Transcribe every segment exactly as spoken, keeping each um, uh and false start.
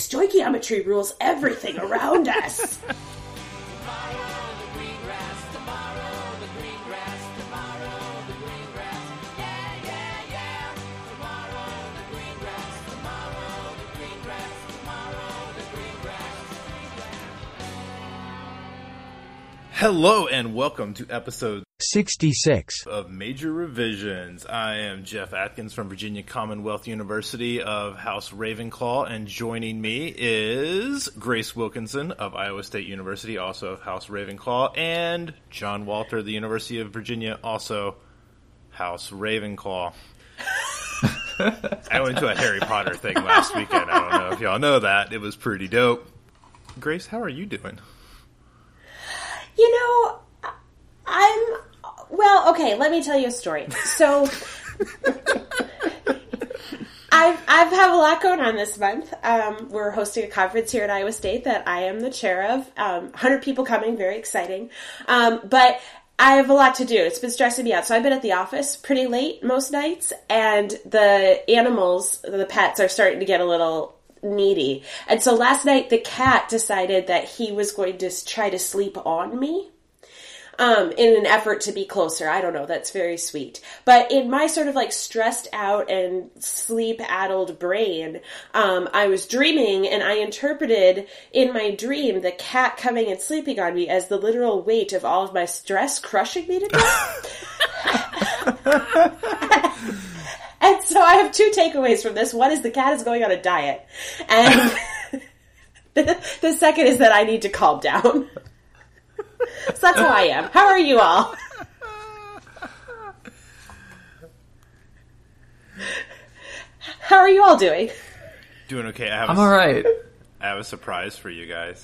Stoichiometry rules everything around us. Hello and welcome to episode sixty-six of Major Revisions. I am Jeff Atkins from Virginia Commonwealth University of House Ravenclaw, and joining me is Grace Wilkinson of Iowa State University, also of House Ravenclaw, and John Walter of the University of Virginia, also House Ravenclaw. I went to a Harry Potter thing last weekend. I don't know if y'all know that. It was pretty dope. Grace, how are you doing? You know, I'm, well, okay, let me tell you a story. So, I've, I've have a lot going on this month. Um, we're hosting a conference here at Iowa State that I am the chair of. Um, one hundred people coming, very exciting. Um, but I have a lot to do. It's been stressing me out. So I've been at the office pretty late most nights, and the animals, the pets, are starting to get a little needy. And so last night the cat decided that he was going to try to sleep on me um, in an effort to be closer. I don't know. That's very sweet. But in my sort of like stressed out and sleep-addled brain, um, I was dreaming, and I interpreted in my dream the cat coming and sleeping on me as the literal weight of all of my stress crushing me to death. And so I have two takeaways from this. One is the cat is going on a diet. And the, the second is that I need to calm down. So that's how I am. How are you all? How are you all doing? Doing okay. I have I'm a, alright. I have a surprise for you guys.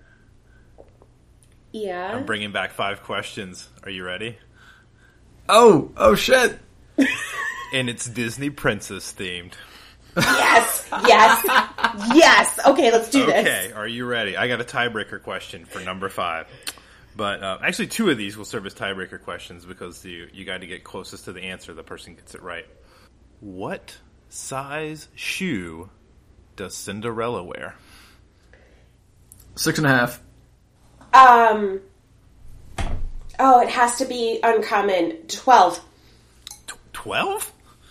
Yeah. I'm bringing back five questions. Are you ready? Oh, oh shit. And it's Disney princess themed. Yes, yes, yes. Okay, let's do this. Okay, are you ready? I got a tiebreaker question for number five. But uh, actually, two of these will serve as tiebreaker questions because you, you got to get closest to the answer. The person gets it right. What size shoe does Cinderella wear? Six and a half. Um. Oh, it has to be uncommon. Twelve. Twelve?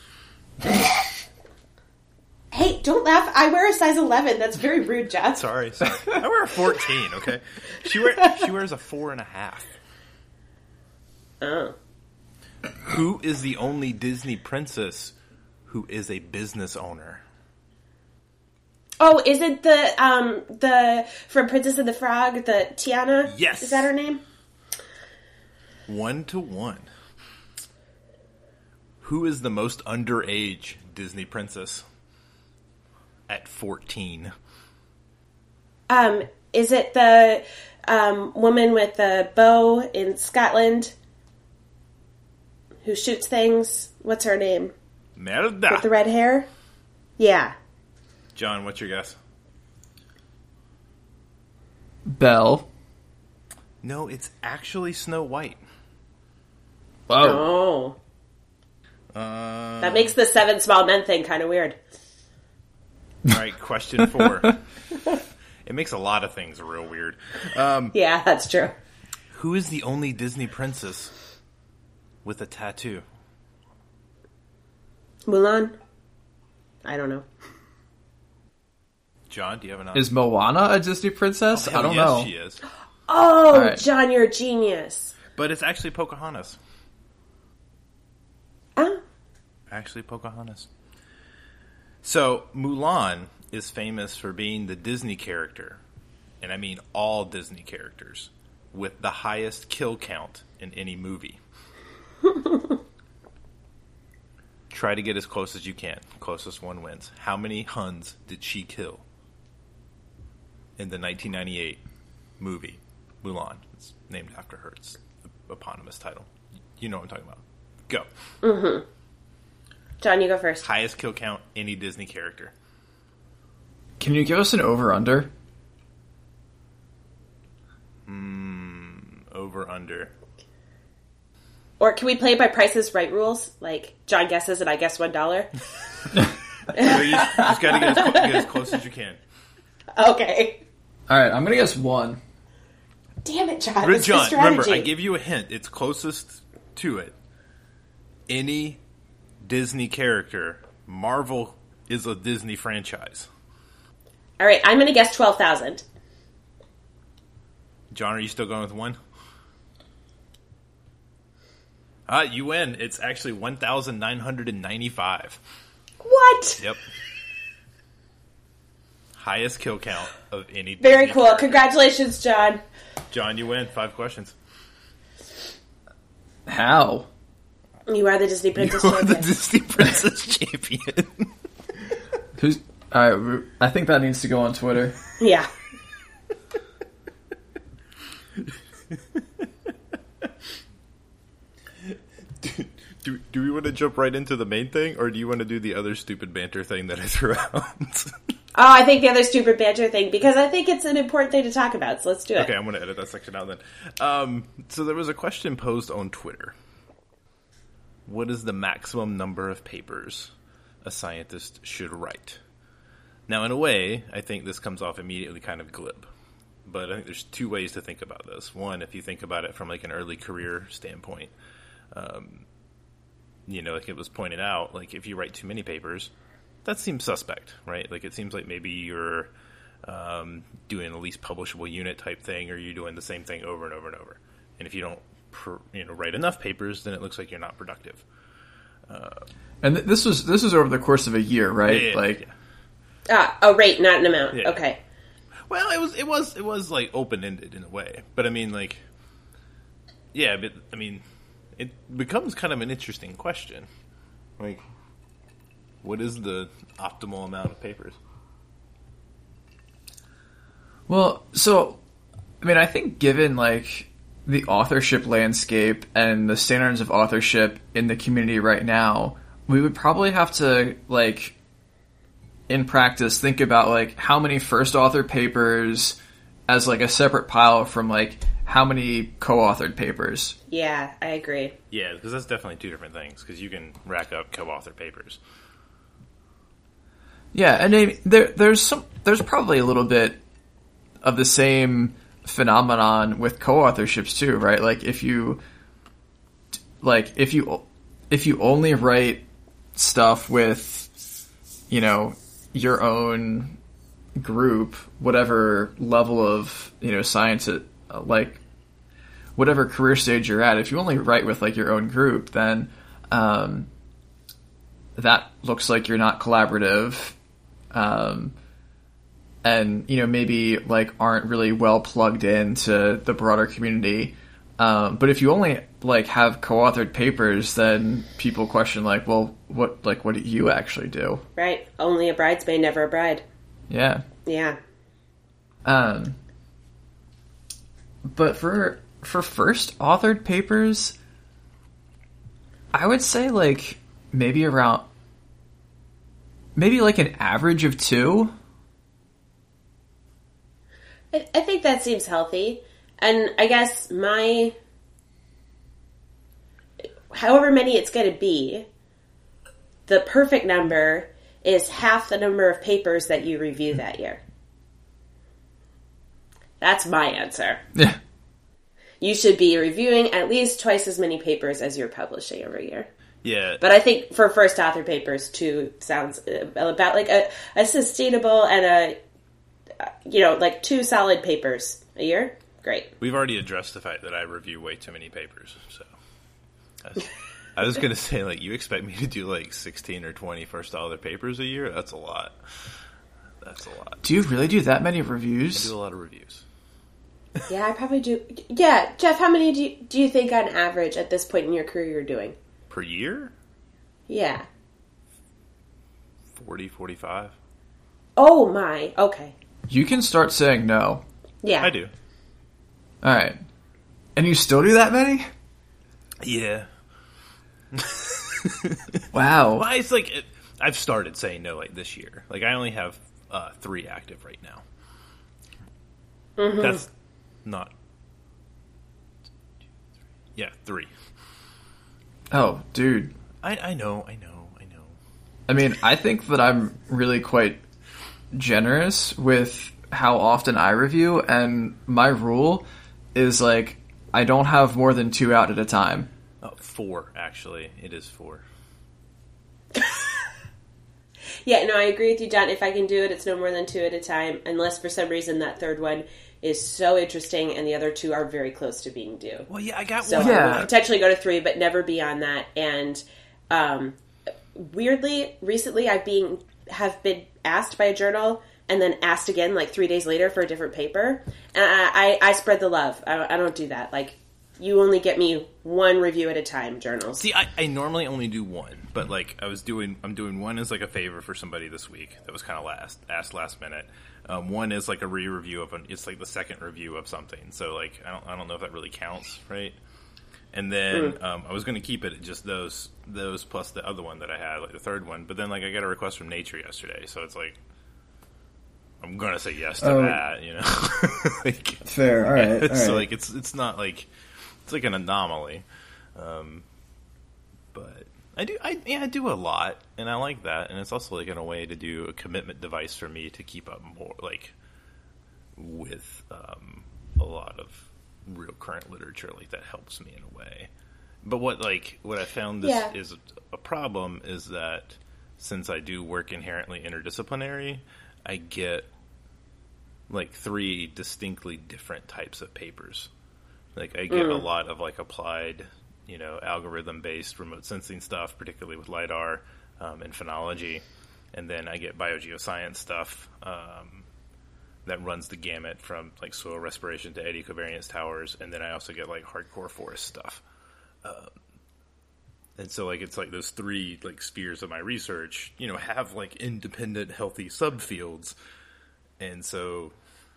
Hey, don't laugh. I wear a size eleven. That's very rude, John. Sorry, sorry. I wear a fourteen, okay? She wear, she wears a four and a half. Oh. Who is the only Disney princess who is a business owner? Oh, is it the, um, the, from Princess and the Frog, the Tiana? Yes. Is that her name? One to one. Who is the most underage Disney princess? At fourteen. Um, is it the, um, woman with the bow in Scotland who shoots things? What's her name? Merda. With the red hair? Yeah. John, what's your guess? Belle. No, it's actually Snow White. Whoa. Oh. Uh, That makes the seven small men thing kind of weird. All right, question four. It makes a lot of things real weird. Um, Yeah, that's true. who is the only Disney princess with a tattoo? Mulan? I don't know. John, do you have an answer? Is Moana a Disney princess? Oh, hell I don't yes, know. she is. Oh, All right. John, you're a genius. But it's actually Pocahontas. Ah. Actually Pocahontas. So, Mulan is famous for being the Disney character, and I mean all Disney characters, with the highest kill count in any movie. Try to get as close as you can. Closest one wins. How many Huns did she kill in the nineteen ninety-eight movie Mulan? It's named after her. It's the eponymous title. You know what I'm talking about. Go. Mm-hmm. John, you go first. Highest kill count, any Disney character. Can you give us an over-under? Hmm, over, under. Or can we play by Price is Right rules? Like, John guesses and I guess one dollar? So you just got to get, get as close as you can. Okay. All right, I'm gonna guess one. Damn it, John. Re- It's John, the strategy. remember, I give you a hint. It's closest to it. Any Disney character. Marvel is a Disney franchise. All right, I'm going to guess twelve thousand. John, are you still going with one? Ah, you win. It's actually one thousand nine hundred ninety-five. What? Yep. Highest kill count of any Very Disney cool. character. Congratulations, John. John, you win. Five questions. How? You are the Disney Princess You are the champion. Disney Princess champion. Who's? All right, I think that needs to go on Twitter. Yeah. do, do, do we want to jump right into the main thing, or do you want to do the other stupid banter thing that I threw out? Oh, I think the other stupid banter thing, because I think it's an important thing to talk about, so let's do it. Okay, I'm going to edit that section out then. Um, so there was a question posed on Twitter. What is the maximum number of papers a scientist should write? Now, in a way, I think this comes off immediately kind of glib. But I think there's two ways to think about this. One, if you think about it from like an early career standpoint, um, you know, like it was pointed out, like if you write too many papers, that seems suspect, right? Like it seems like maybe you're um, doing a least publishable unit type thing, or you're doing the same thing over and over and over. And if you don't, pr- you know, write enough papers, then it looks like you're not productive. Uh, And th- this was this was over the course of a year, right? Yeah, like, yeah. Ah, a rate, not an amount. Yeah. Okay. Well, it was it was it was like open ended in a way, but I mean, like, yeah, but I mean, it becomes kind of an interesting question. Like, what is the optimal amount of papers? well, so I mean, I think given like the authorship landscape and the standards of authorship in the community right now, we would probably have to like, in practice, think about like how many first author papers as like a separate pile from like how many co-authored papers. Yeah, I agree. Yeah, because that's definitely two different things. Because you can rack up co-author papers. Yeah, and I mean, there there's some there's probably a little bit of the same phenomenon with co-authorships too, right? Like if you like if you if you only write stuff with, you know, your own group, whatever level of, you know, science it, like whatever career stage you're at, if you only write with like your own group, then um, that looks like you're not collaborative. Um, and, you know, maybe like aren't really well plugged into the broader community. Um, but if you only like have co-authored papers, then people question like, well, what, like, what do you actually do? Right. Only a bridesmaid, never a bride. Yeah. Yeah. Um, but for, for first authored papers, I would say like maybe around, maybe like an average of two. I, I think that seems healthy. And I guess my, however many it's going to be, the perfect number is half the number of papers that you review that year. That's my answer. Yeah. You should be reviewing at least twice as many papers as you're publishing every year. Yeah. But I think for first author papers, two sounds about like a, a sustainable and a, you know, like two solid papers a year. Great. We've already addressed the fact that I review way too many papers, so. I was, I was going to say, like, you expect me to do, like, sixteen or twenty first author papers a year? That's a lot. That's a lot. Do you really do that many I reviews? do a lot of reviews. Yeah, I probably do. Yeah, Jeff, how many do you, do you think on average at this point in your career you're doing? Per year? Yeah. forty, forty-five. Oh my. Okay. You can start saying no. Yeah. I do. All right. And you still do that many? Yeah. Wow. Well, it's like, it, I've started saying no, like, this year. Like, I only have uh, three active right now. Mm-hmm. That's not... Yeah, three. Oh, dude. I, I know, I know, I know. I mean, I think that I'm really quite generous with how often I review, and my rule is like I don't have more than two out at a time. Oh, four, actually. It is four. Yeah, no, I agree with you, John. If I can do it, it's no more than two at a time, unless for some reason that third one is so interesting and the other two are very close to being due. Well, yeah, I got so one. I Yeah. would potentially go to three, but never beyond that. And um, weirdly, recently I've been have been asked by a journal and then asked again like three days later for a different paper. And I, I, I spread the love. I, I don't do that. Like, you only get me one review at a time, journals. See, I, I normally only do one, but like I was doing, I'm doing one as like a favor for somebody this week that was kind of last asked last minute. Um, one is like a re-review of an, it's like the second review of something. So like I don't I don't know if that really counts, right? And then mm. um, I was going to keep it at just those those plus the other one that I had, like the third one. But then like I got a request from Nature yesterday, so it's like I'm going to say yes to oh. that, you know. like, Fair, all right. All so right. like it's it's not like. It's like an anomaly, um, but I do, I yeah, I do a lot, and I like that, and it's also like in a way to do a commitment device for me to keep up more like with um, a lot of real current literature. Like that helps me in a way. But what like what I found this Yeah. is a problem is that since I do work inherently interdisciplinary, I get like three distinctly different types of papers. Like, I get mm. a lot of, like, applied, you know, algorithm-based remote sensing stuff, particularly with LiDAR um, and phenology. And then I get biogeoscience stuff um, that runs the gamut from, like, soil respiration to eddy covariance towers. And then I also get, like, hardcore forest stuff. Um, and so, like, it's like those three, like, spheres of my research, you know, have, like, independent, healthy subfields. And so,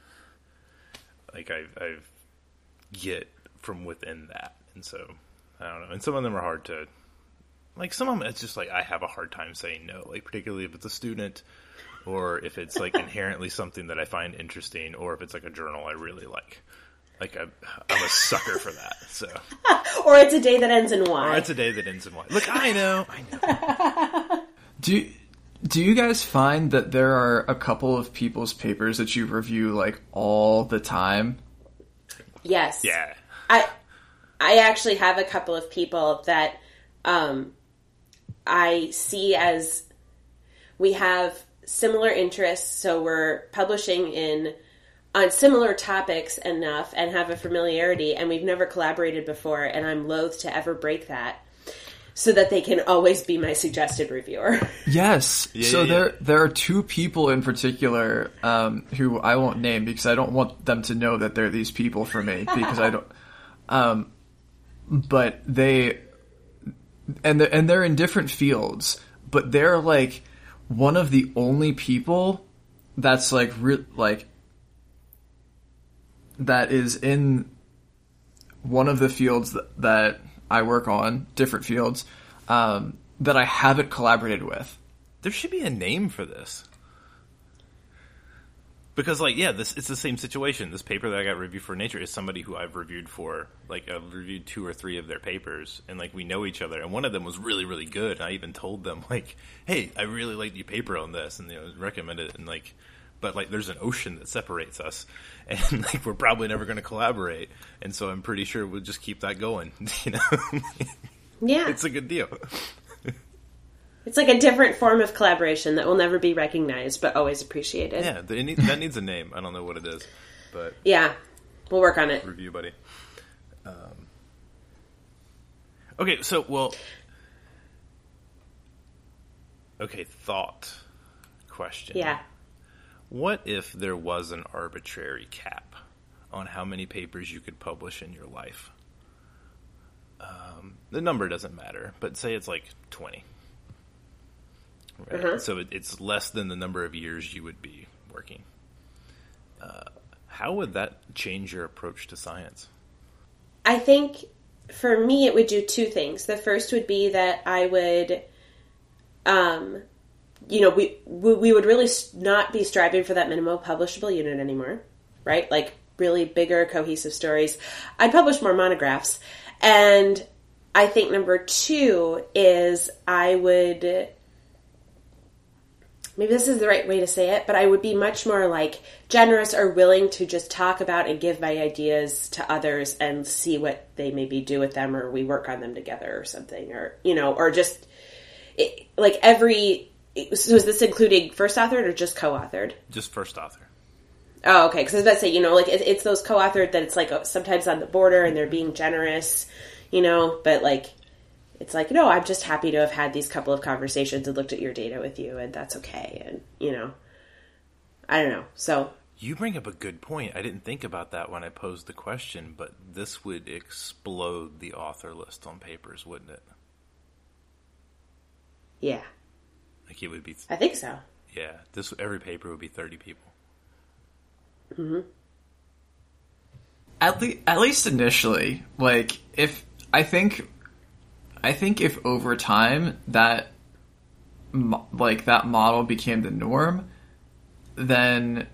like, I've... I've get from within that, and so I don't know, and some of them are hard to like, some of them it's just like I have a hard time saying no, like particularly if it's a student or if it's like inherently something that I find interesting, or if it's like a journal I really like. Like I'm, I'm a sucker for that. So or it's a day that ends in Y. Or it's a day that ends in Y. Look, I know, I know. Do you, do you guys find that there are a couple of people's papers that you review like all the time? Yes. Yeah. I I actually have a couple of people that um, I see as we have similar interests, so we're publishing in on similar topics enough and have a familiarity, and we've never collaborated before, and I'm loath to ever break that, so that they can always be my suggested reviewer. Yes. Yeah, so yeah, there yeah. there are two people in particular um, who I won't name because I don't want them to know that they're these people for me, because I don't. Um, but they and they're, and they're in different fields, but they're like one of the only people that's like re- like that is in one of the fields that, that I work on, different fields, um, that I haven't collaborated with. There should be a name for this. Because, like, yeah, this it's the same situation. This paper that I got reviewed for Nature is somebody who I've reviewed for, like, I've reviewed two or three of their papers, and, like, we know each other. And one of them was really, really good. And I even told them, like, hey, I really liked your paper on this, and, you know, recommended it. And, like, but, like, there's an ocean that separates us, and, like, we're probably never going to collaborate. And so I'm pretty sure we'll just keep that going, you know? Yeah. It's a good deal. It's like a different form of collaboration that will never be recognized, but always appreciated. Yeah, that needs, that needs a name. I don't know what it is, but yeah, we'll work on it. Review buddy. Um, okay, so well, okay, thought question. Yeah. What if there was an arbitrary cap on how many papers you could publish in your life? Um, the number doesn't matter, but say it's like twenty. Right? Uh-huh. So it, it's less than the number of years you would be working. Uh, how would that change your approach to science? I think for me it would do two things. The first would be that I would, um, you know, we, we we would really not be striving for that minimal publishable unit anymore, right? Like really bigger, cohesive stories. I'd publish more monographs. And I think number two is I would... maybe this is the right way to say it, but I would be much more like generous or willing to just talk about and give my ideas to others and see what they maybe do with them, or we work on them together or something, or, you know, or just it, like every, so is this including first authored or just co-authored? Just first author. Oh, okay. Because I was about to say, you know, like it, it's those co-authored that it's like sometimes on the border and they're being generous, you know, but like, it's like, no, I'm just happy to have had these couple of conversations and looked at your data with you, and that's okay. And, you know, I don't know. So you bring up a good point. I didn't think about that when I posed the question, but this would explode the author list on papers, wouldn't it? Yeah. Like it would be. I think so. Yeah. This every paper would be thirty people. Mm-hmm. At least, at least initially, like if I think. I think if over time that, like, that model became the norm, then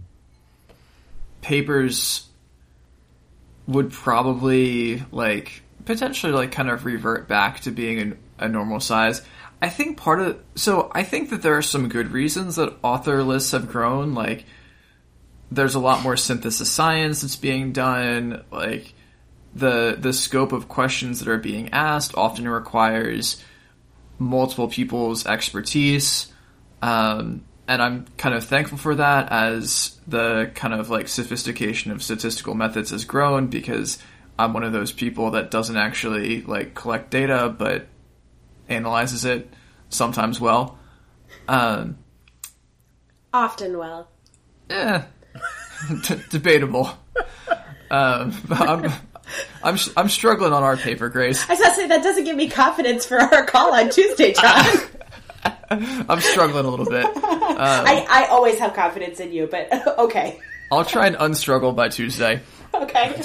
papers would probably, like, potentially, like, kind of revert back to being a, a normal size. I think part of... So, I think that there are some good reasons that author lists have grown. Like, there's a lot more synthesis science that's being done, like... The the scope of questions that are being asked often requires multiple people's expertise, um, and I'm kind of thankful for that as the kind of like sophistication of statistical methods has grown, because I'm one of those people that doesn't actually like collect data but analyzes it sometimes well. Um, Often well. Eh, d- debatable. Um, I'm, I'm I'm struggling on our paper, Grace. I was about to say, that doesn't give me confidence for our call on Tuesday, John. I'm struggling a little bit. Um, I, I always have confidence in you, but okay. I'll try and unstruggle by Tuesday. Okay.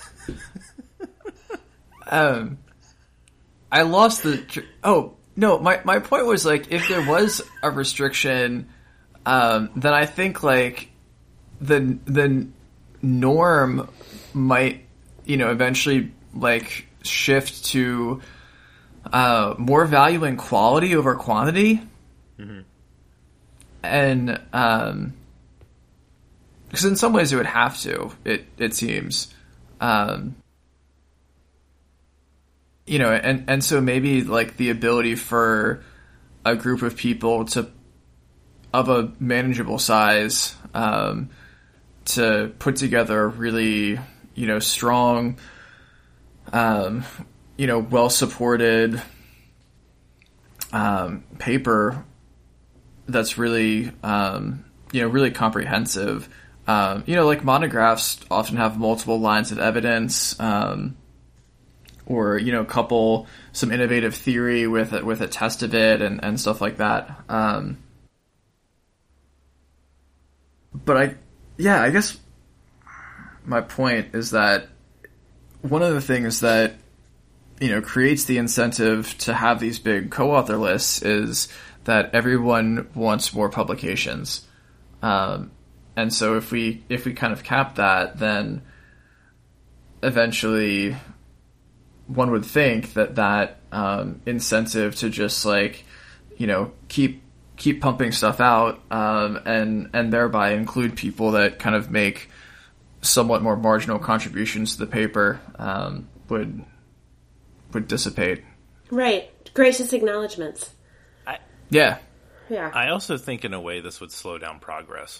um, I lost the... Tr- oh, no, my, my point was, like, if there was a restriction, um, then I think, like, the the norm might... you know, eventually, like, shift to uh, more valuing quality over quantity. Mm-hmm. And, um, because in some ways it would have to, it, it seems. Um, you know, and, and so maybe, like, the ability for a group of people to, of a manageable size, um, to put together a really... you know, strong, um, you know, well-supported um, paper that's really, um, you know, really comprehensive. Um, you know, like monographs often have multiple lines of evidence, um, or, you know, couple some innovative theory with a, with a test of it and, and stuff like that. Um, but I, yeah, I guess... my point is that one of the things that, you know, creates the incentive to have these big co-author lists is that everyone wants more publications. Um, and so if we, if we kind of cap that, then eventually one would think that that, um, incentive to just like, you know, keep, keep pumping stuff out, um, and, and thereby include people that kind of make somewhat more marginal contributions to the paper, um, would would dissipate. Right. Gracious acknowledgments. I, yeah. Yeah. I also think in a way this would slow down progress.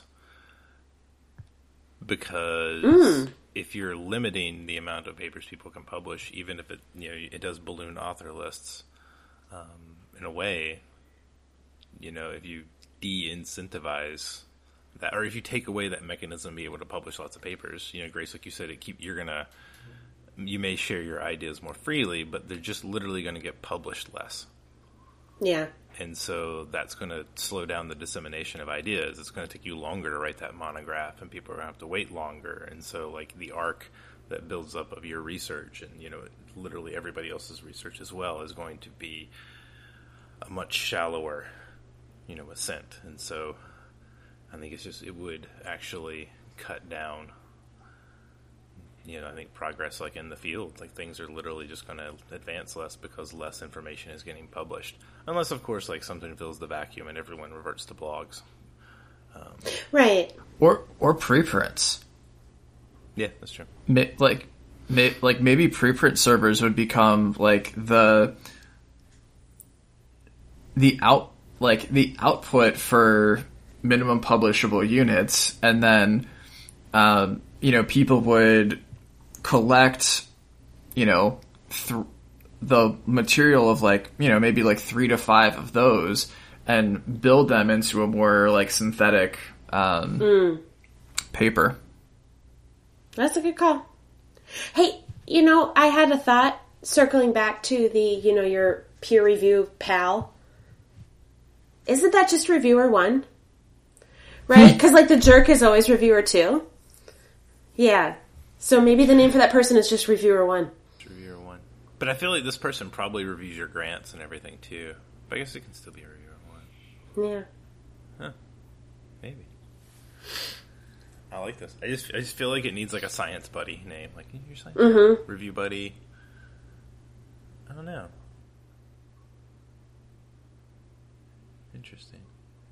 Because mm. if you're limiting the amount of papers people can publish, even if it, you know, it does balloon author lists, um, in a way, you know, if you de-incentivize that, or if you take away that mechanism to be able to publish lots of papers, you know, Grace, like you said, it keep you're gonna, you may share your ideas more freely, but they're just literally going to get published less. Yeah. And so that's going to slow down the dissemination of ideas. It's going to take you longer to write that monograph, and people are going to have to wait longer. And so, like, the arc that builds up of your research, and, you know, literally everybody else's research as well, is going to be a much shallower, you know, ascent. And so I think it's just, it would actually cut down you know, I think progress like in the field, like things are literally just going to advance less because less information is getting published. Unless, of course, like something fills the vacuum and everyone reverts to blogs. Um, right. Or or preprints. Yeah, that's true. Ma- like, ma- like maybe preprint servers would become like the the out like the output for minimum publishable units, and then um, you know, people would collect, you know, th- the material of like, you know, maybe like three to five of those and build them into a more like synthetic um, mm. paper. That's a good call. Hey, you know, I had a thought circling back to the, you know, your peer review pal. Isn't that just reviewer one? Right? Because, like, the jerk is always reviewer two. Yeah. So maybe the name for that person is just reviewer one. Reviewer one. But I feel like this person probably reviews your grants and everything, too. But I guess it can still be a reviewer one. Yeah. Huh. Maybe. I like this. I just I just feel like it needs, like, a science buddy name. Like, your science mm-hmm. review buddy. I don't know. Interesting.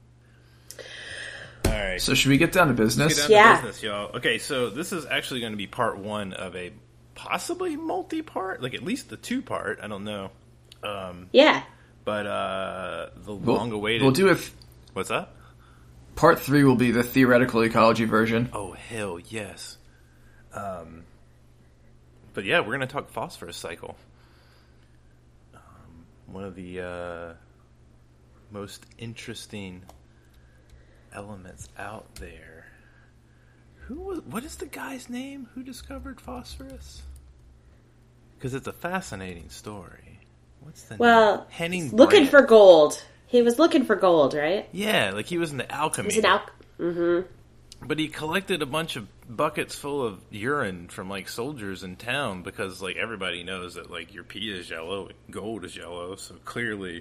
All right. So should we get down to business? Let's get down yeah. to business, y'all. Okay, so this is actually going to be part one of a possibly multi-part, like at least the two-part. I don't know. Um, yeah. But uh, the we'll, long-awaited. We'll do it. What's that? Part three will be the theoretical ecology version. Oh hell yes. Um, but yeah, we're going to talk phosphorus cycle. Um, one of the uh, most interesting elements out there. Who was? What is the guy's name who discovered phosphorus? Because it's a fascinating story. What's the well, name? Henning looking Brandt. for gold. He was looking for gold, right? Yeah, like he was in the alchemy. He was an al- mm-hmm. But he collected a bunch of buckets full of urine from like soldiers in town because like everybody knows that like your pee is yellow, gold is yellow, so clearly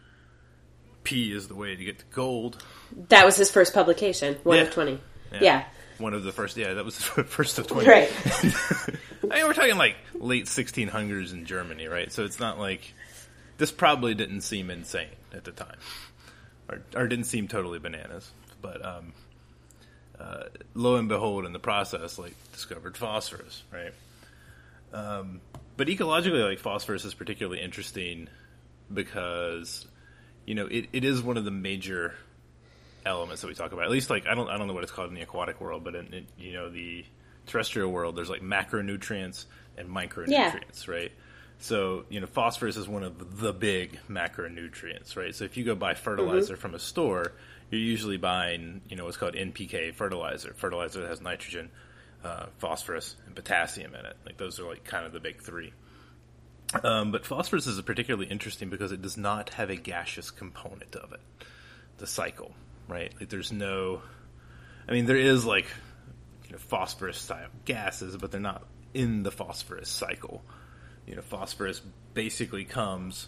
pee is the way to get to gold. That was his first publication, one Yeah. of twenty. Yeah. Yeah. One of the first, yeah, that was the first of twenty. Right. I mean, we're talking like late sixteen hundreds in Germany, right? So it's not like, this probably didn't seem insane at the time. Or, or didn't seem totally bananas. But um, uh, lo and behold, in the process, like, discovered phosphorus, right? Um, but ecologically, like, phosphorus is particularly interesting because, you know, it, it is one of the major elements that we talk about. At least, like, I don't I don't know what it's called in the aquatic world, but in, in you know, the terrestrial world, there's, like, macronutrients and micronutrients, Yeah. right? So, you know, phosphorus is one of the big macronutrients, right? So if you go buy fertilizer mm-hmm. from a store, you're usually buying, you know, what's called N P K fertilizer. Fertilizer that has nitrogen, uh, phosphorus, and potassium in it. Like, those are, like, kind of the big three. Um, but phosphorus is particularly interesting because it does not have a gaseous component of it, the cycle, right? Like, there's no... I mean, there is, like, you know, phosphorus-style gases, but they're not in the phosphorus cycle. You know, phosphorus basically comes,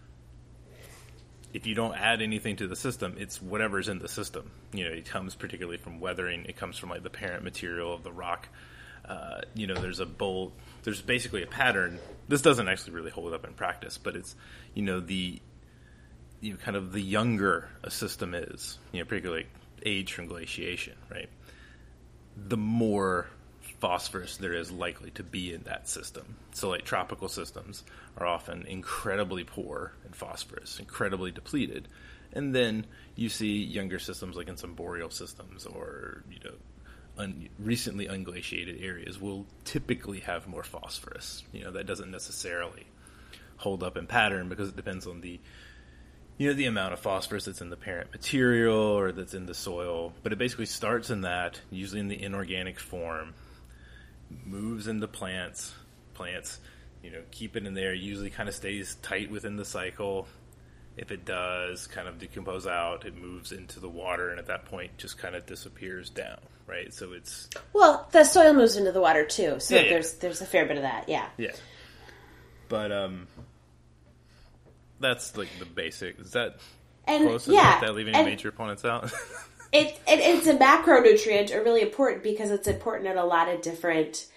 if you don't add anything to the system, it's whatever's in the system. You know, it comes particularly from weathering. It comes from, like, the parent material of the rock. Uh, you know, there's a bolt. There's basically a pattern. This doesn't actually really hold up in practice, but it's, you know, the, you know, kind of the younger a system is, you know, particularly age from glaciation, right? The more phosphorus there is likely to be in that system. So, like, tropical systems are often incredibly poor in phosphorus, incredibly depleted. And then you see younger systems, like in some boreal systems or, you know, un- recently unglaciated areas will typically have more phosphorus. You know, that doesn't necessarily hold up in pattern because it depends on the, you know, the amount of phosphorus that's in the parent material or that's in the soil. But it basically starts in that, usually in the inorganic form, moves into plants. Plants, you know, keep it in there. Usually kind of stays tight within the cycle. If it does kind of decompose out, it moves into the water, and at that point just kind of disappears down, right? So it's... Well, the soil moves into the water, too, so yeah, yeah. there's there's a fair bit of that, yeah. Yeah. But, um... that's, like, the basic... Is that and, close yeah, enough? Did I leave any and major opponents out? it, it, it's a macronutrient, are really important because it's important at a lot of different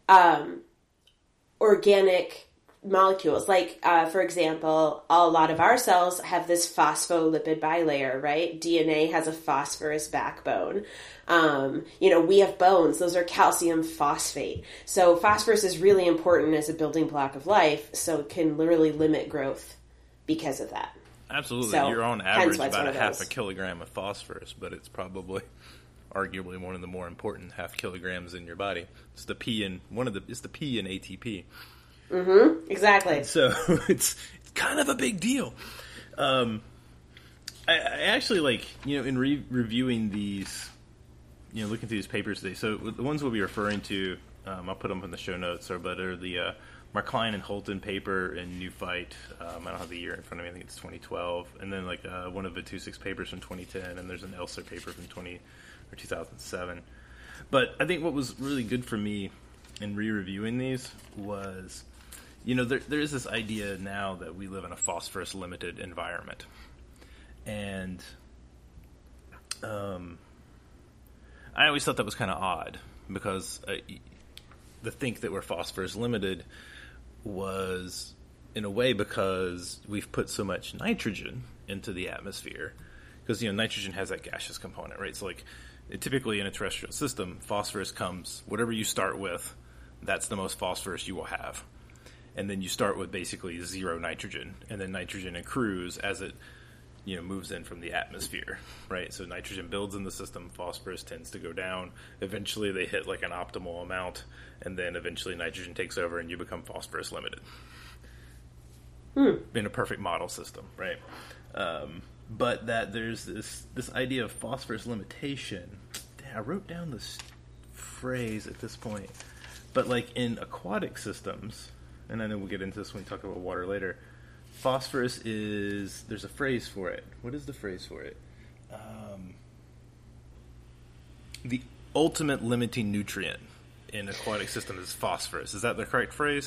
um, organic molecules. Like, uh, for example, a lot of our cells have this phospholipid bilayer, right? D N A has a phosphorus backbone. Um, you know, we have bones. Those are calcium phosphate. So phosphorus is really important as a building block of life, so it can literally limit growth because of that. Absolutely. So, You're on average hence about why a it's one of half a those. kilogram of phosphorus, but it's probably arguably one of the more important half kilograms in your body. It's the P in one of the it's the P in A T P. Mm-hmm. Exactly. So it's it's kind of a big deal. Um, I, I actually like you know in re- reviewing these, you know, looking through these papers today. So the ones we'll be referring to, um, I'll put them in the show notes. Or but are the uh, Mark Klein and Holton paper in New Fight. Um, I don't have the year in front of me. I think it's twenty twelve, and then like uh, one of Vitusik's papers from twenty ten, and there's an Elser paper from twenty or two thousand seven. But I think what was really good for me in re-reviewing these was, you know, there, there is this idea now that we live in a phosphorus-limited environment. And um, I always thought that was kind of odd, because uh, the think that we're phosphorus-limited was, in a way, because we've put so much nitrogen into the atmosphere. Because, you know, nitrogen has that gaseous component, right? So, like, it, typically in a terrestrial system, phosphorus comes, whatever you start with, that's the most phosphorus you will have. And then you start with basically zero nitrogen, and then nitrogen accrues as it, you know, moves in from the atmosphere, right? So nitrogen builds in the system, phosphorus tends to go down. Eventually they hit like an optimal amount, and then eventually nitrogen takes over and you become phosphorus limited. Hmm. In a perfect model system, right? Um, but that there's this this idea of phosphorus limitation. I wrote down this phrase at this point, but like in aquatic systems, and I know we'll get into this when we talk about water later, phosphorus is, there's a phrase for it. What is the phrase for it? Um, the ultimate limiting nutrient in aquatic systems is phosphorus. Is that the correct phrase?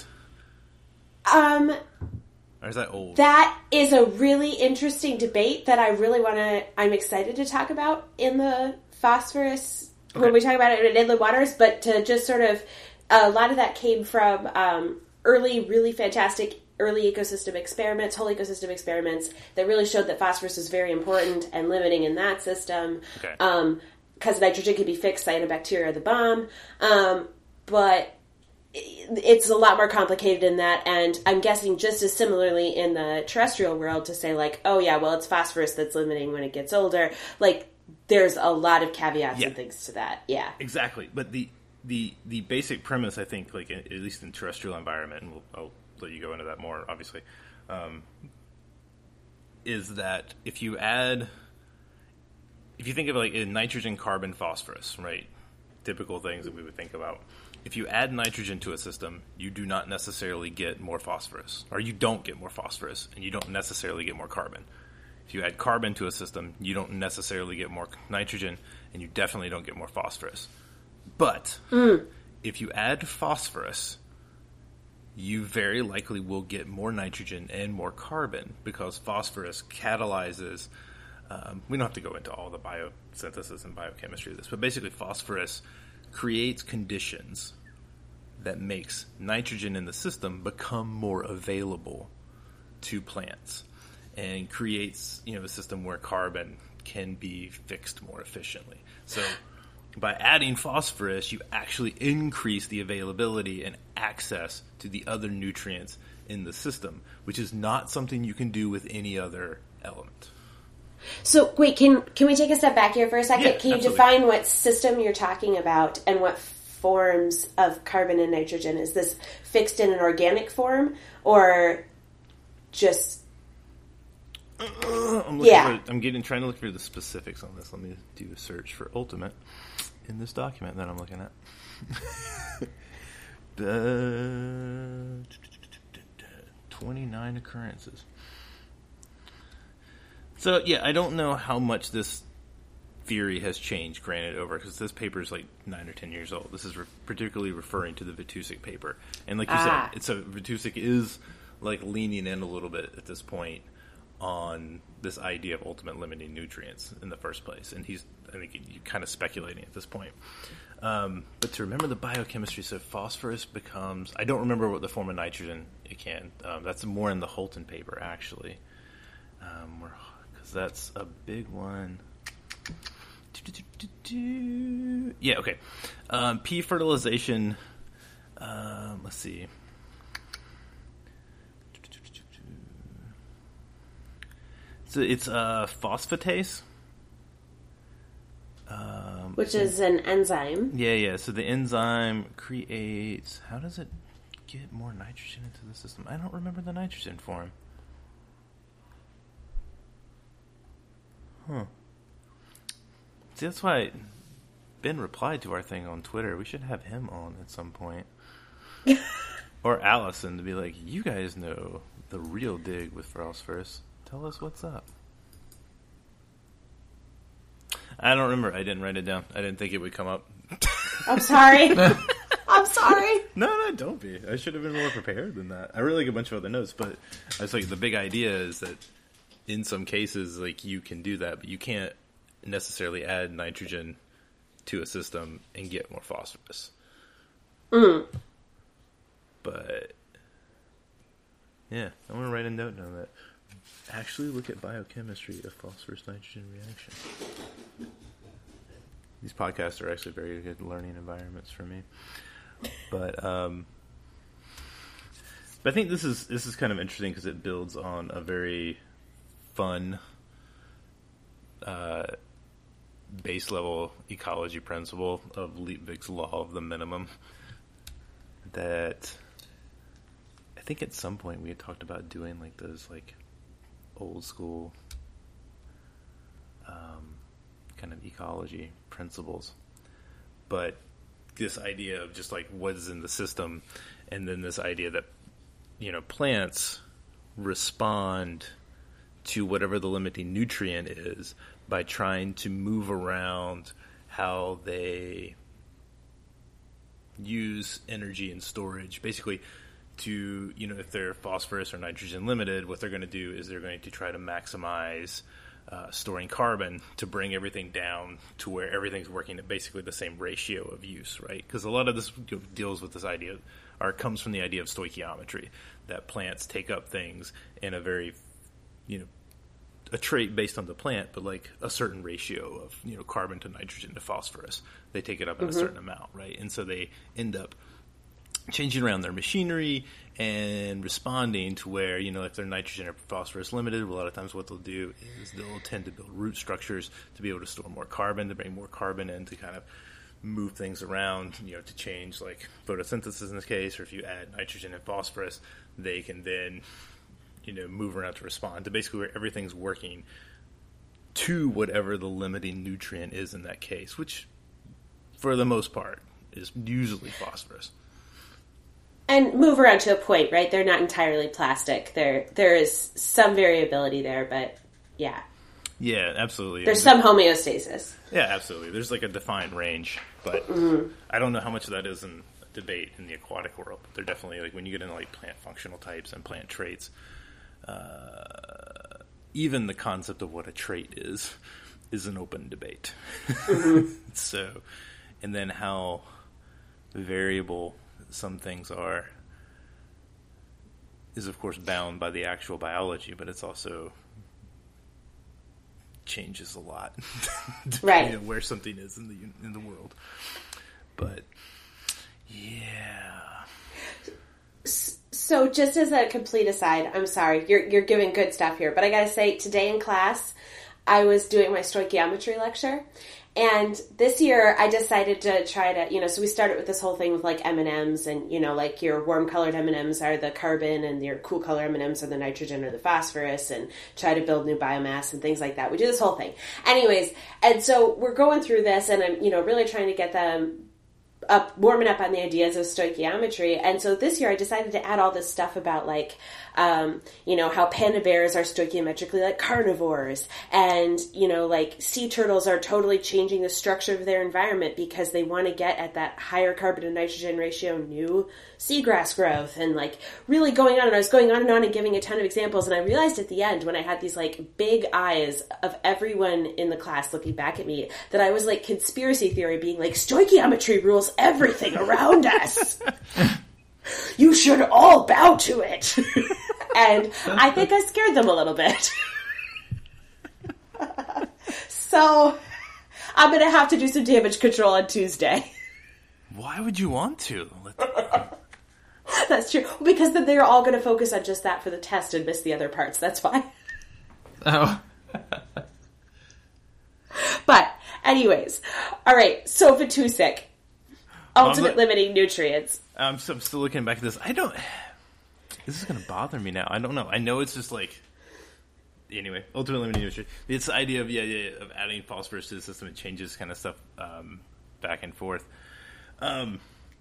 Um, or is that old? That is a really interesting debate that I really want to, I'm excited to talk about in the phosphorus, okay, when we talk about it in inland waters, but to just sort of, a lot of that came from um, early, really fantastic early ecosystem experiments, whole ecosystem experiments, that really showed that phosphorus is very important and limiting in that system. Okay. Um, because nitrogen can be fixed, cyanobacteria are the bomb. Um, but it's a lot more complicated than that, and I'm guessing just as similarly in the terrestrial world to say like, oh yeah, well it's phosphorus that's limiting when it gets older. Like, there's a lot of caveats yeah. and things to that. Yeah. Exactly. But the the the basic premise, I think, like at least in terrestrial environment, and we'll, I'll let you go into that more, obviously, um, is that if you add, if you think of like in nitrogen, carbon, phosphorus, right? Typical things that we would think about. If you add nitrogen to a system, you do not necessarily get more phosphorus, or you don't get more phosphorus, and you don't necessarily get more carbon. If you add carbon to a system, you don't necessarily get more nitrogen, and you definitely don't get more phosphorus. But mm. if you add phosphorus, you very likely will get more nitrogen and more carbon, because phosphorus catalyzes, um, we don't have to go into all the biosynthesis and biochemistry of this, but basically phosphorus creates conditions that makes nitrogen in the system become more available to plants, and creates, you know, a system where carbon can be fixed more efficiently. So by adding phosphorus, you actually increase the availability and access to the other nutrients in the system, which is not something you can do with any other element. So, wait, can can we take a step back here for a second? Yeah, can you absolutely. define what system you're talking about and what forms of carbon and nitrogen? Is this fixed in an organic form, or just... Uh, I'm looking Yeah. for, I'm getting trying to look for the specifics on this. Let me do a search for ultimate in this document that I'm looking at. uh, twenty-nine occurrences. So, yeah, I don't know how much this theory has changed, granted, over, because this paper is like nine or ten years old. This is re- particularly referring to the Vitusik paper. And like you Ah. said, it's a, Vitusik is like leaning in a little bit at this point on this idea of ultimate limiting nutrients in the first place. And he's I think you're kind of speculating at this point. Um, but to remember the biochemistry, so phosphorus becomes, I don't remember what the form of nitrogen it can. Um, that's more in the Holton paper, actually. Um, because that's a big one. Yeah, okay. Um, P fertilization, um, let's see. So it's uh, phosphatase. Um, Which is an enzyme. Yeah, yeah. So the enzyme creates... How does it get more nitrogen into the system? I don't remember the nitrogen form. Huh. See, that's why Ben replied to our thing on Twitter. We should have him on at some point. Or Allison to be like, you guys know the real dig with phosphorus. Tell us what's up. I don't remember. I didn't write it down. I didn't think it would come up. I'm sorry. I'm sorry. No, no, don't be. I should have been more prepared than that. I wrote like a bunch of other notes, but I was like, the big idea is that in some cases, like you can do that, but you can't necessarily add nitrogen to a system and get more phosphorus. Mm. But yeah, I'm gonna write a note on that. Actually, look at biochemistry of phosphorus-nitrogen reaction. These podcasts are actually very good learning environments for me. But um, but I think this is this is kind of interesting because it builds on a very fun uh, base level ecology principle of Liebig's law of the minimum. That I think at some point we had talked about doing like those like old school um, kind of ecology principles, but this idea of just like what is in the system, and then this idea that, you know, plants respond to whatever the limiting nutrient is by trying to move around how they use energy and storage. Basically, to, you know, if they're phosphorus or nitrogen limited, what they're going to do is they're going to try to maximize uh, storing carbon to bring everything down to where everything's working at basically the same ratio of use, right? Because a lot of this deals with this idea, or comes from the idea of stoichiometry, that plants take up things in a very, you know, a trait based on the plant, but like a certain ratio of, you know, carbon to nitrogen to phosphorus. They take it up in mm-hmm. a certain amount, right? And so they end up changing around their machinery and responding to where, you know, if they're nitrogen or phosphorus limited, a lot of times what they'll do is they'll tend to build root structures to be able to store more carbon, to bring more carbon in, to kind of move things around, you know, to change like photosynthesis in this case, or if you add nitrogen and phosphorus, they can then, you know, move around to respond to basically where everything's working to whatever the limiting nutrient is in that case, which for the most part is usually phosphorus. And move around to a point, right? They're not entirely plastic. There, there is some variability there, but yeah. Yeah, absolutely. There's some homeostasis. Yeah, absolutely. There's like a defined range, but mm-hmm. I don't know how much of that is in debate in the aquatic world. But they're definitely, like, when you get into like plant functional types and plant traits, uh, even the concept of what a trait is is an open debate. Mm-hmm. So, and then how variable some things are is of course bound by the actual biology, but it's also changes a lot right on where something is in the in the world. But yeah. So just as a complete aside, I'm sorry, you're you're giving good stuff here, but I gotta say, today in class I was doing my stoichiometry lecture. And this year, I decided to try to, you know, so we started with this whole thing with, like, M and M's, and, you know, like, your warm-colored M and M's are the carbon, and your cool-colored M and M's are the nitrogen or the phosphorus, and try to build new biomass and things like that. We do this whole thing. Anyways, and so we're going through this, and I'm, you know, really trying to get them up, warming up on the ideas of stoichiometry. And so this year I decided to add all this stuff about like, um, you know, how panda bears are stoichiometrically like carnivores, and, you know, like sea turtles are totally changing the structure of their environment because they want to get at that higher carbon to nitrogen ratio new seagrass growth, and like really going on. And I was going on and on and giving a ton of examples. And I realized at the end, when I had these like big eyes of everyone in the class looking back at me, that I was like conspiracy theory being like, stoichiometry rules everything around us. You should all bow to it. And I think I scared them a little bit. So I'm going to have to do some damage control on Tuesday. Why would you want to? That's true. Because then they're all going to focus on just that for the test and miss the other parts. That's fine. Oh. But anyways. All right. So Vatusic. Ultimate Um, limiting nutrients. I'm, so, I'm still looking back at this. I don't... This is going to bother me now. I don't know. I know it's just like... Anyway, ultimate limiting nutrient. It's the idea of, yeah, yeah, of adding phosphorus to the system. It changes kind of stuff um, back and forth. Um,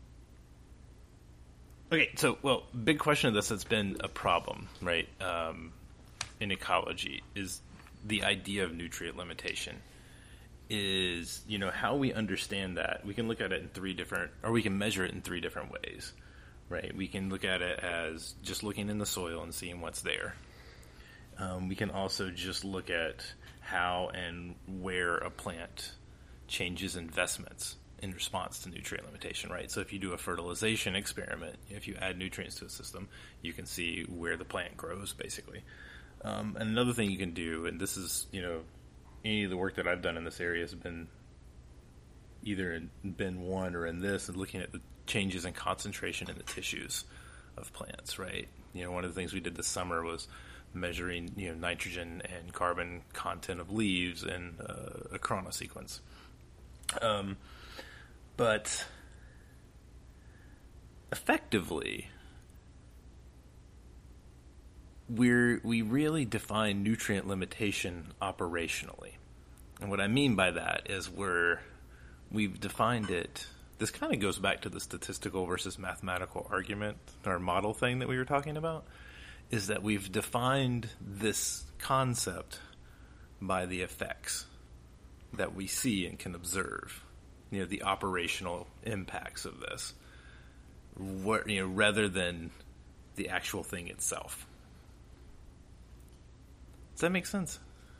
okay, so, well, big question of this that's been a problem, right, um, in ecology is the idea of nutrient limitation. Is, you know, how we understand that. We can look at it in three different, or we can measure it in three different ways, right? We can look at it as just looking in the soil and seeing what's there. Um, we can also just look at how and where a plant changes investments in response to nutrient limitation, right? So if you do a fertilization experiment, if you add nutrients to a system, you can see where the plant grows, basically. Um, and another thing you can do, and this is, you know, any of the work that I've done in this area has been either in bin one or in this, and looking at the changes in concentration in the tissues of plants, right? You know, one of the things we did this summer was measuring, you know, nitrogen and carbon content of leaves in uh, a chronosequence. Um, but effectively, we're, we really define nutrient limitation operationally. And what I mean by that is we're, we've defined it, this kind of goes back to the statistical versus mathematical argument or model thing that we were talking about, is that we've defined this concept by the effects that we see and can observe, you know, the operational impacts of this, what, you know, rather than the actual thing itself. Does that make sense?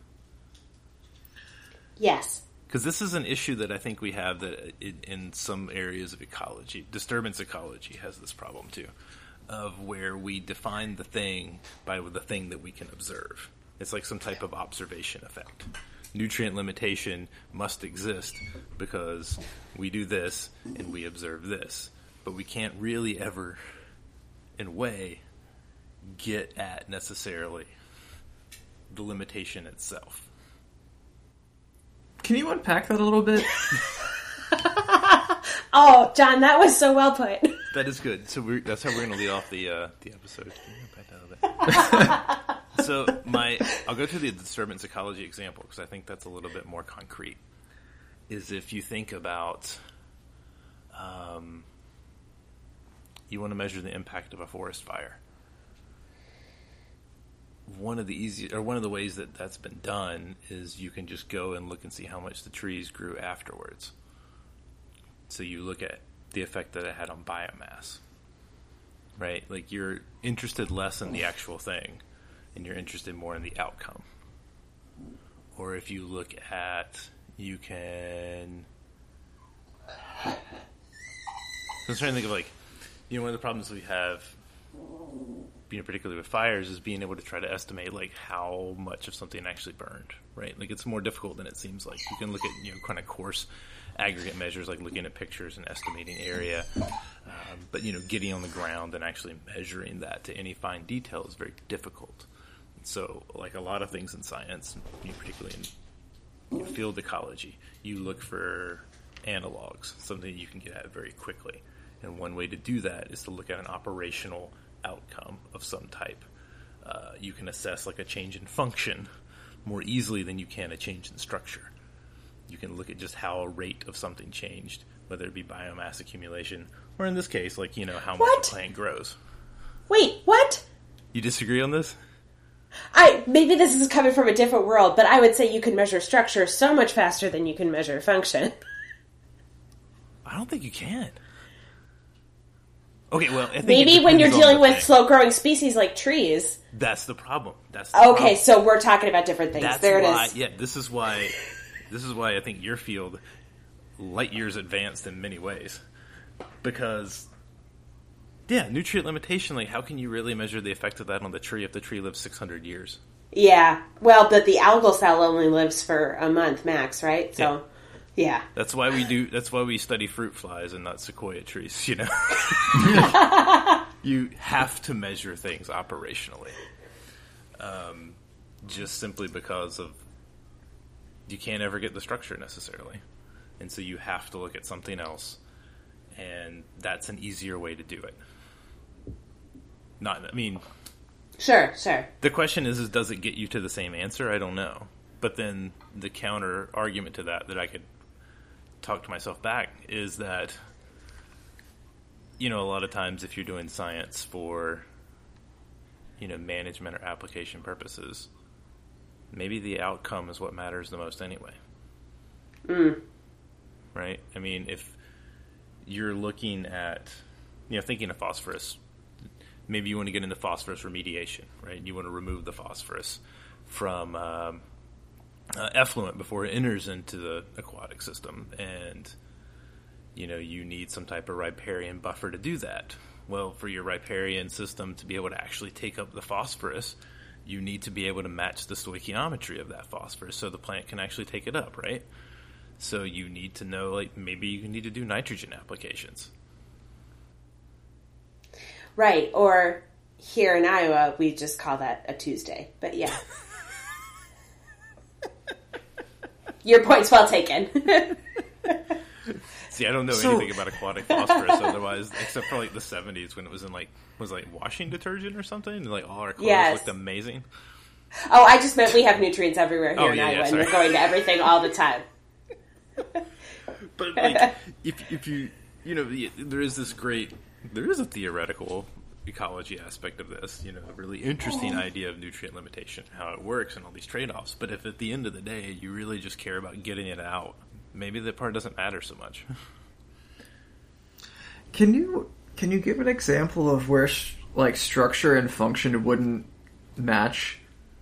Yes. Because this is an issue that I think we have that in, in some areas of ecology. Disturbance ecology has this problem too, of where we define the thing by the thing that we can observe. It's like some type of observation effect. Nutrient limitation must exist because we do this and we observe this. But we can't really ever, in a way, get at necessarily the limitation itself. Can you unpack that a little bit? Oh, John, that was so well put. That is good. So we're, that's how we're going to lead off the uh, the episode. So my, I'll go to the disturbance ecology example because I think that's a little bit more concrete. Is if you think about, um, you want to measure the impact of a forest fire. One of the easy, or one of the ways that that's been done is you can just go and look and see how much the trees grew afterwards. So you look at the effect that it had on biomass, right? Like you're interested less in the actual thing and you're interested more in the outcome. Or if you look at, you can, I was trying to think of like, you know, one of the problems we have, you know, particularly with fires, is being able to try to estimate like how much of something actually burned, right? Like it's more difficult than it seems like. You can look at, you know, kind of coarse aggregate measures like looking at pictures and estimating area, um, but you know, getting on the ground and actually measuring that to any fine detail is very difficult. So, like a lot of things in science, you know, particularly in you know, field ecology, you look for analogs, something you can get at very quickly. And one way to do that is to look at an operational outcome of some type. Uh, you can assess like a change in function more easily than you can a change in structure. You can look at just how a rate of something changed whether it be biomass accumulation, or in this case, like, you know, how much What? a plant grows. Wait, what? You disagree on this? I maybe this is coming from a different world, but I would say you can measure structure so much faster than you can measure function. I don't think you can. Okay, well, I think Maybe it when you're depends on dealing the with thing. slow-growing species like trees. That's the problem. That's the Okay, problem. so we're talking about different things. That's there it why, is. Yeah, this is why. This is why I think your field light years advanced in many ways, because yeah, nutrient limitation. Like, how can you really measure the effect of that on the tree if the tree lives six hundred years? Yeah, well, but the algal cell only lives for a month max, right? So, yeah. That's why we do. That's why we study fruit flies and not sequoia trees. You know, you have to measure things operationally, um, just simply because of you can't ever get the structure necessarily, and so you have to look at something else, and that's an easier way to do it. Not, I mean, Sure, sure. the question is, is does it get you to the same answer? I don't know, but then the counter argument to that that I could talk to myself back is that, you know, a lot of times if you're doing science for, you know, management or application purposes, maybe the outcome is what matters the most anyway. Mm. Right? I mean, if you're looking at, you know, thinking of phosphorus, maybe you want to get into phosphorus remediation, right? You want to remove the phosphorus from um, uh, effluent before it enters into the aquatic system, and you know, you need some type of riparian buffer to do that. Well, for your riparian system to be able to actually take up the phosphorus, you need to be able to match the stoichiometry of that phosphorus so the plant can actually take it up, right? So you need to know, like, maybe you need to do nitrogen applications. Right, or here in Iowa, we just call that a Tuesday. But yeah. Your point's well taken. See, I don't know So- anything about aquatic phosphorus otherwise, except for like the seventies when it was in like, was like washing detergent or something, and like all our clothes Yes. looked amazing. Oh, I just meant we have nutrients everywhere here Oh, in yeah, yeah, Iowa, and sorry. we're going to everything all the time. But like, if if you you know, the- there is this great, there is a theoretical ecology aspect of this, you know, a really interesting idea of nutrient limitation, how it works, and all these trade-offs. But if at the end of the day you really just care about getting it out, maybe that part doesn't matter so much. Can you can you give an example of where sh- like structure and function wouldn't match?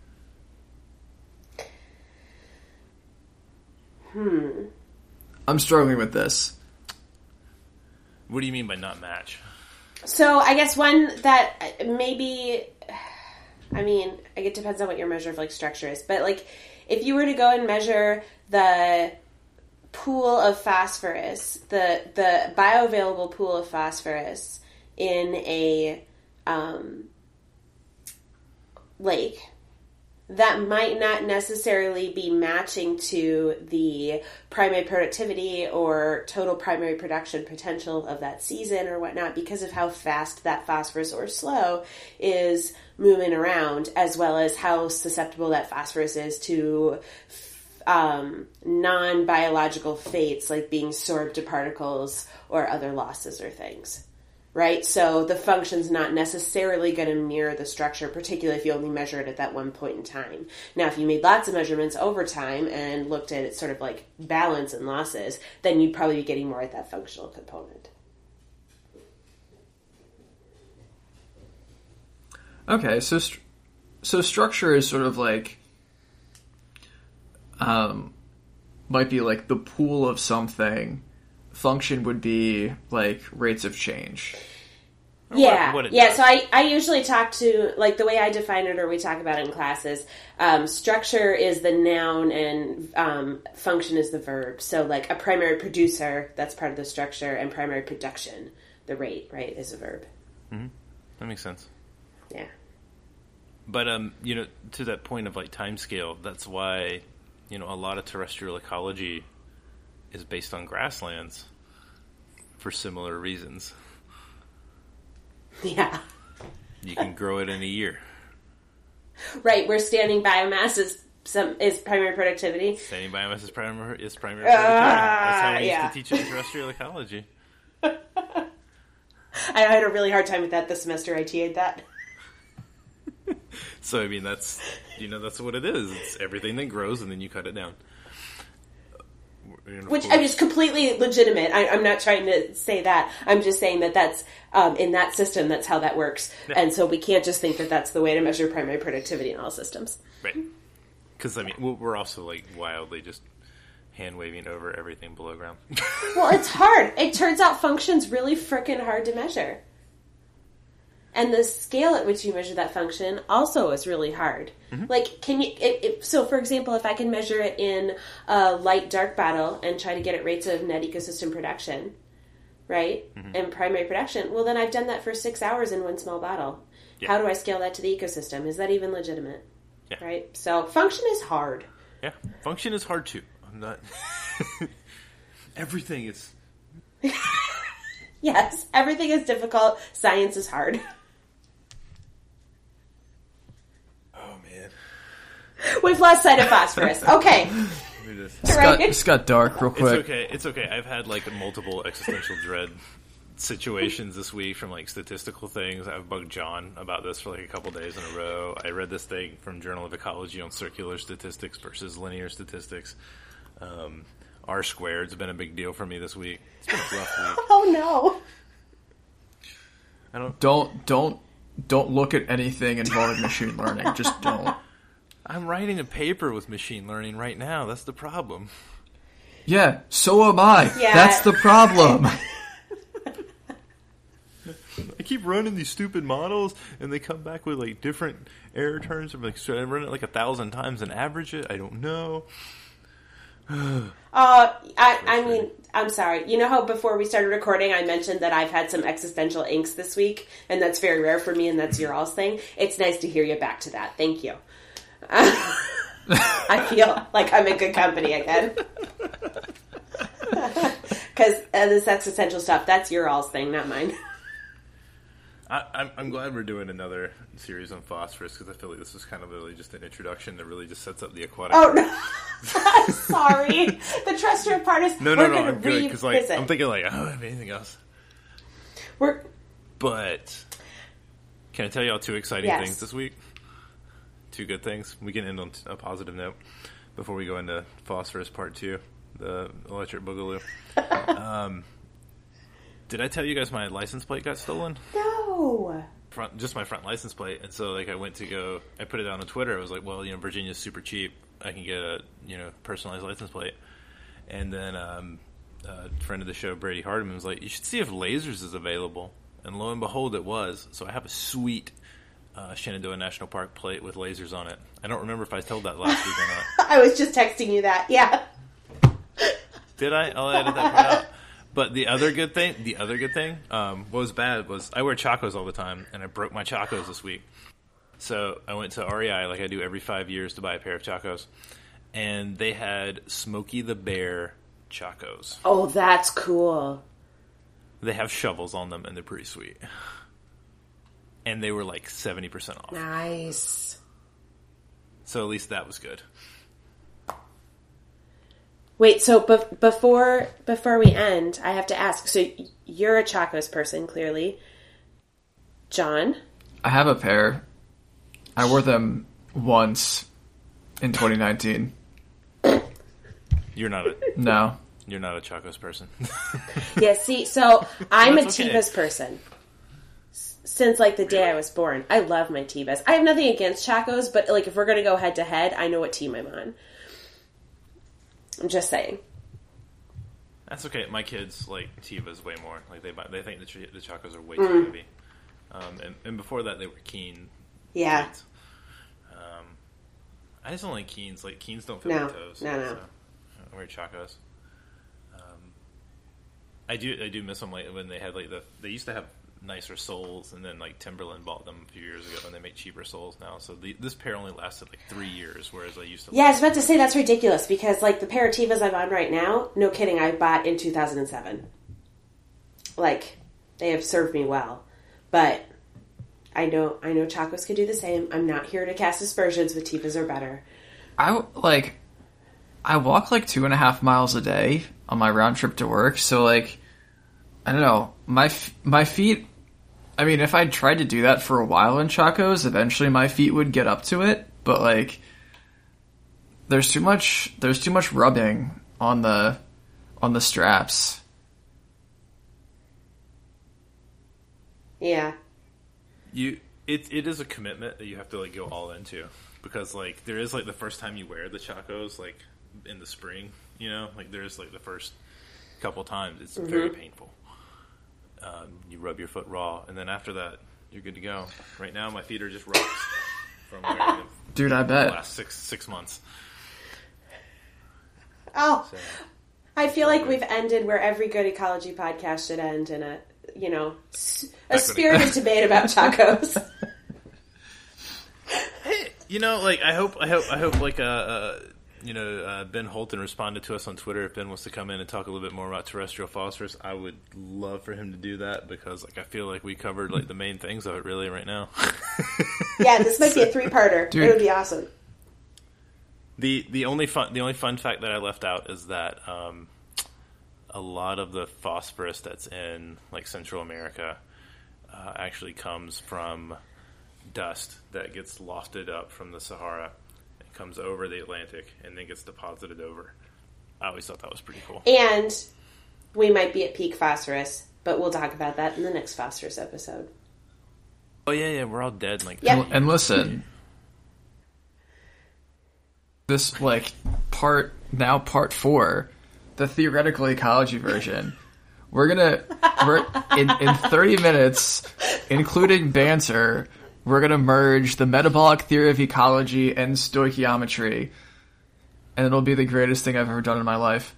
Hmm. I'm struggling with this. What do you mean by not match? So I guess one that maybe, I mean, it depends on what your measure of like structure is, but like if you were to go and measure the pool of phosphorus, the the bioavailable pool of phosphorus in a um, lake, that might not necessarily be matching to the primary productivity or total primary production potential of that season or whatnot because of how fast that phosphorus or slow is moving around, as well as how susceptible that phosphorus is to um, non-biological fates like being sorbed to particles or other losses or things. Right? So the function's not necessarily going to mirror the structure, particularly if you only measure it at that one point in time. Now, if you made lots of measurements over time and looked at it sort of like balance and losses, then you'd probably be getting more at that functional component. Okay, so st- so structure is sort of like um might be like the pool of something. Function would be like rates of change. Or Yeah, what- what it yeah. does. So I, I usually talk to, like the way I define it or we talk about it in classes, um, structure is the noun and um, function is the verb. So like a primary producer, that's part of the structure, and primary production, the rate, right, is a verb. Mm-hmm. That makes sense. Yeah. But, um, you know, to that point of like time scale, that's why, you know, a lot of terrestrial ecology is based on grasslands for similar reasons. Yeah. You can grow it in a year. Right, where standing biomass is some is primary productivity. Standing biomass is primary is primary productivity. Uh, That's how we yeah. used to teach in terrestrial ecology. I had a really hard time with that this semester. I T A'd that. So I mean, that's you know that's what it is. It's everything that grows, and then you cut it down. And of Which course- I mean, is completely legitimate. I, I'm not trying to say that. I'm just saying that that's um, in that system. That's how that works, Yeah. and so we can't just think that that's the way to measure primary productivity in all systems. right? Because I mean, we're we're also like wildly just hand waving over everything below ground. Well, it's hard. It turns out function's really frickin' hard to measure. And the scale at which you measure that function also is really hard. Mm-hmm. Like, can you... It, it, so, for example, if I can measure it in a light-dark battle and try to get at rates of net ecosystem production, right, Mm-hmm. and primary production, well, then I've done that for six hours in one small battle. Yeah. How do I scale that to the ecosystem? Is that even legitimate? Yeah. Right? So, function is hard. Yeah, function is hard too. I'm not. Everything is. Yes, everything is difficult. Science is hard. Oh man. We've lost sight of phosphorus. Okay. We just- It's Right. got, it's got dark real It's quick. okay. It's okay. I've had like multiple existential dread situations this week from like statistical things. I've bugged John about this for like a couple days in a row. I read this thing from Journal of Ecology on circular statistics versus linear statistics. Um, R squared's been a big deal for me this week. It's been a rough week. Oh, no. I don't. Don't don't don't look at anything involving machine learning. Just don't. I'm writing a paper with machine learning right now. That's the problem. Yeah, so am I. Yeah. That's the problem. I keep running these stupid models, and they come back with like different error terms. I'm like, should I run it like a thousand times and average it? I don't know. Uh, I, I mean, I'm sorry. You know how before we started recording, I mentioned that I've had some existential inks this week, and that's very rare for me, and that's your all's thing. It's nice to hear you back to that. Thank you. I feel like I'm in good company again. Because uh, this existential stuff, that's your all's thing, not mine. I, I'm, I'm glad we're doing another series on phosphorus because I feel like this is kind of really just an introduction that really just sets up the aquatic. Oh, no. Sorry. The terrestrial part is... no, no, we're no. gonna I'm good because like revisit. I'm thinking like I don't have anything else. We're... But can I tell y'all two exciting Yes. things this week? Two good things. We can end on a positive note before we go into phosphorus part two, the electric boogaloo. um, did I tell you guys my license plate got stolen? No. Front, just my front license plate, and so like I went to go, I put it out on Twitter. I was like, well, you know, Virginia's super cheap. I can get a you know personalized license plate. And then um, a friend of the show, Brady Hardiman, was like, you should see if Lasers is available. And lo and behold, it was. So I have a sweet uh, Shenandoah National Park plate with lasers on it. I don't remember if I told that last week or not. I was just texting you that. Yeah. Did I? I'll edit that part out. But the other good thing, the other good thing, um, what was bad was I wear Chacos all the time, and I broke my Chacos this week. So I went to R E I like I do every five years to buy a pair of Chacos, and they had Smokey the Bear Chacos. Oh, that's cool. They have shovels on them, and they're pretty sweet. And they were like seventy percent off. Nice. So at least that was good. Wait, so be- before before we end, I have to ask. So you're a Chacos person, clearly. John? I have a pair. I wore them once in twenty nineteen. You're not a No. you're not a Chacos person. Yeah, see, so I'm a That's okay. Tevas person. S- Since, like, the day I was born. I love my Tevas. I have nothing against Chacos, but, like, if we're going to go head-to-head, I know what team I'm on. I'm just saying. That's okay. My kids like Tevas way more. Like they buy, they think the, ch- the Chacos are way Mm. too heavy. Um, and, and before that, they were Keen. Yeah. plates. Um, I just don't like Keens. Like Keens don't fit No. my toes. No, no. So I wear Chacos. Um, I do. I do miss them. Like when they had like the. They used to have nicer soles, and then like Timberland bought them a few years ago, and they make cheaper soles now. So the, this pair only lasted like three years, whereas I used to. Yeah, I was about to say that's ridiculous, because, like, the pair of Tevas I'm on right now, no kidding, I bought in two thousand seven. Like, they have served me well. But I know I know Chacos could do the same. I'm not here to cast aspersions, but Tevas are better. I like I walk like two and a half miles a day on my round trip to work. So like, I don't know, my my feet. I mean, if I tried to do that for a while in Chacos, eventually my feet would get up to it. But like, there's too much. There's too much rubbing on the on the straps. Yeah. You it it is a commitment that you have to like go all into, because like there is like the first time you wear the Chacos like in the spring, you know, like there's like the first couple times it's mm-hmm. very painful. Um, you rub your foot raw, and then after that you're good to go. Right now my feet are just rocks from wearing them. Dude, I bet. The last six six months. Oh, so, I feel like we've ended where every good ecology podcast should end, in a you know a spirited debate about Chacos. Hey, you know, like I hope, I hope, I hope, like uh, uh you know, uh, Ben Holton responded to us on Twitter. If Ben wants to come in and talk a little bit more about terrestrial phosphorus, I would love for him to do that, because like I feel like we covered like the main things of it really right now. Yeah, this might be a three-parter. Dude. It would be awesome. The the only fun the only fun fact that I left out is that um, a lot of the phosphorus that's in like Central America uh, actually comes from dust that gets lofted up from the Sahara. It comes over the Atlantic and then gets deposited over. I always thought that was pretty cool. And we might be at peak phosphorus, but we'll talk about that in the next phosphorus episode. Oh yeah, yeah, we're all dead. Like, yep. And listen, this like part now part four, the theoretical ecology version. We're gonna we're in in thirty minutes, including banter. We're gonna merge the metabolic theory of ecology and stoichiometry, and it'll be the greatest thing I've ever done in my life.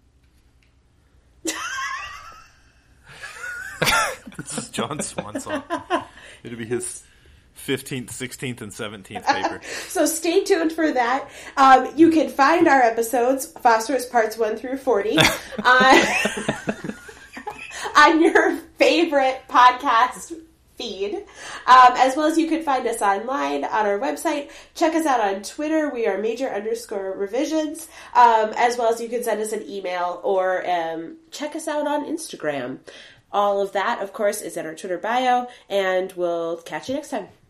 This is John Swanson. It'll be his fifteenth, sixteenth, and seventeenth paper. So stay tuned for that. Um, you can find our episodes, Phosphorus Parts one through forty, on, on your favorite podcast feed, um, as well as you can find us online on our website. Check us out on Twitter. We are major underscore revisions, um, as well as you can send us an email or um, check us out on Instagram. All of that, of course, is in our Twitter bio, and we'll catch you next time.